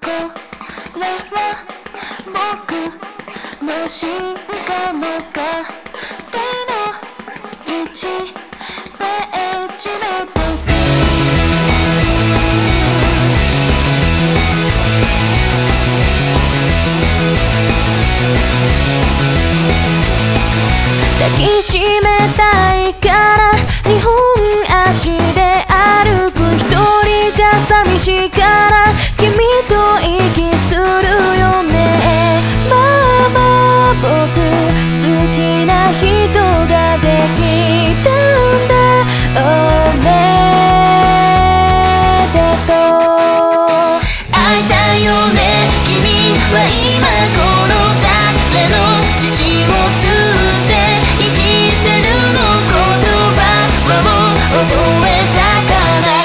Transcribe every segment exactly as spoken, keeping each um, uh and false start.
れは僕の進化の過程のいちページ目です。抱きしめたいからにほん足で歩く、一人じゃ寂しいから君と息するよね。まあまあ僕好きな人ができたんだ、おめでとう。会いたいよね、君は今この誰の父を吸って生きてるの、言葉を覚えたかな。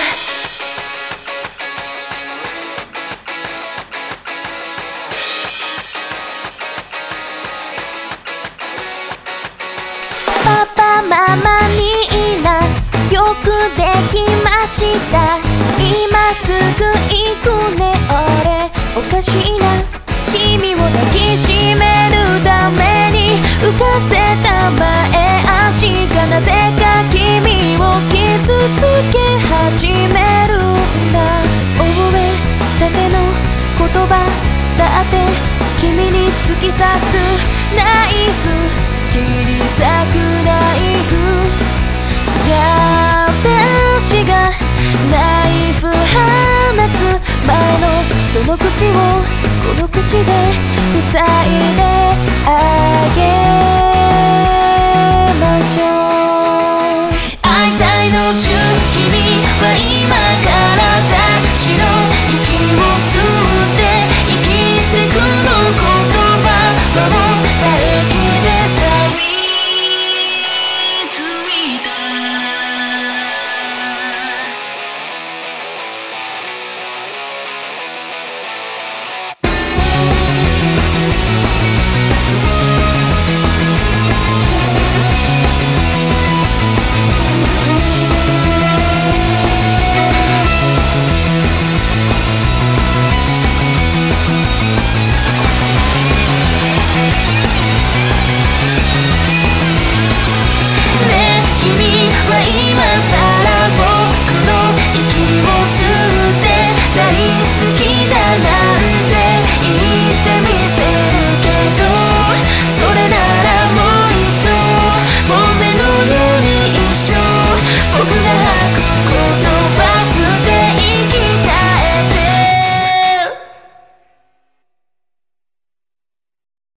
パパママみんなよくできました、今すぐ行くね。俺おかしいな、君を抱きしめるために浮かせた前足がなぜか君を傷つけ始めるんだ。覚えたての言葉だって君に突き刺すナイフ、切り裂くナイフじゃあ私がナイフ放つ前のその口をこの口で塞いであげましょう。会いたいの